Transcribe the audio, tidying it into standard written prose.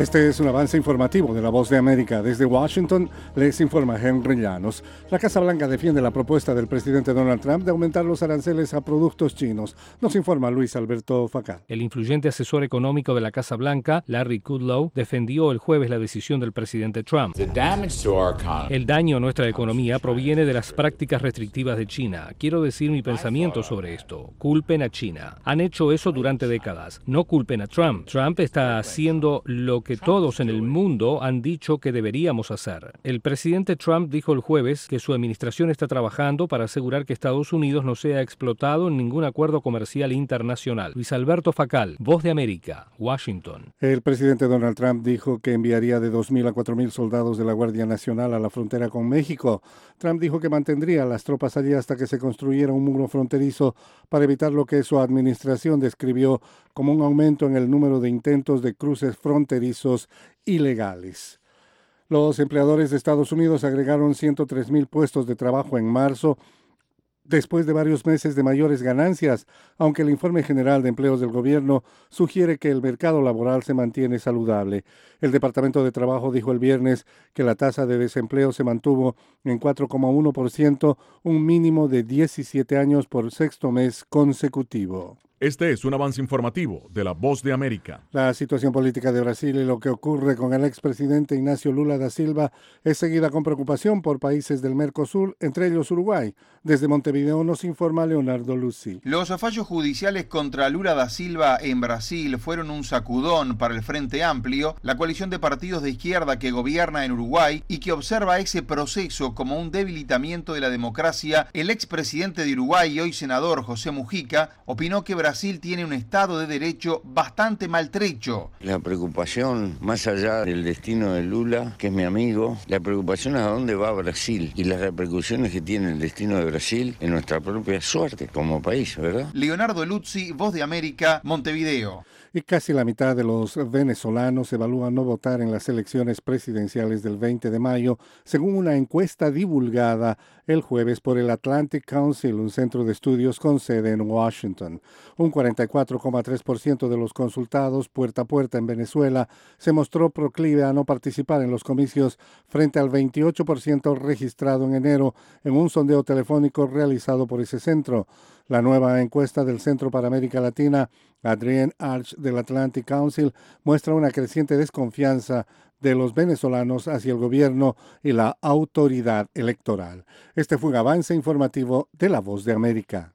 Este es un avance informativo de La Voz de América. Desde Washington les informa Henry Llanos. La Casa Blanca defiende la propuesta del presidente Donald Trump de aumentar los aranceles a productos chinos. Nos informa Luis Alberto Facá. El influyente asesor económico de la Casa Blanca, Larry Kudlow, defendió el jueves la decisión del presidente Trump. El daño a nuestra economía proviene de las prácticas restrictivas de China. Quiero decir mi pensamiento sobre esto. Culpen a China. Han hecho eso durante décadas. No culpen a Trump. Trump está haciendo lo que todos en el mundo han dicho que deberíamos hacer. El presidente Trump dijo el jueves que su administración está trabajando para asegurar que Estados Unidos no sea explotado en ningún acuerdo comercial internacional. Luis Alberto Facal, Voz de América, Washington. El presidente Donald Trump dijo que enviaría de 2.000 a 4.000 soldados de la Guardia Nacional a la frontera con México. Trump dijo que mantendría a las tropas allí hasta que se construyera un muro fronterizo para evitar lo que su administración describió como un aumento en el número de intentos de cruces fronterizos ilegales. Los empleadores de Estados Unidos agregaron 103.000 puestos de trabajo en marzo, después de varios meses de mayores ganancias, aunque el informe general de empleos del gobierno sugiere que el mercado laboral se mantiene saludable. El Departamento de Trabajo dijo el viernes que la tasa de desempleo se mantuvo en 4,1%, un mínimo de 17 años por sexto mes consecutivo. Este es un avance informativo de La Voz de América. La situación política de Brasil y lo que ocurre con el expresidente Ignacio Lula da Silva es seguida con preocupación por países del Mercosur, entre ellos Uruguay. Desde Montevideo nos informa Leonardo Lucy. Los fallos judiciales contra Lula da Silva en Brasil fueron un sacudón para el Frente Amplio, la coalición de partidos de izquierda que gobierna en Uruguay y que observa ese proceso como un debilitamiento de la democracia. El expresidente de Uruguay y hoy senador José Mujica opinó que Brasil tiene un Estado de Derecho bastante maltrecho. La preocupación, más allá del destino de Lula, que es mi amigo, la preocupación es a dónde va Brasil y las repercusiones que tiene el destino de Brasil en nuestra propia suerte como país, ¿verdad? Leonardo Luzzi, Voz de América, Montevideo. Y casi la mitad de los venezolanos evalúan no votar en las elecciones presidenciales del 20 de mayo, según una encuesta divulgada el jueves por el Atlantic Council, un centro de estudios con sede en Washington. Un 44,3% de los consultados puerta a puerta en Venezuela se mostró proclive a no participar en los comicios frente al 28% registrado en enero en un sondeo telefónico realizado por ese centro. La nueva encuesta del Centro para América Latina, Adrienne Arch del Atlantic Council, muestra una creciente desconfianza de los venezolanos hacia el gobierno y la autoridad electoral. Este fue un avance informativo de La Voz de América.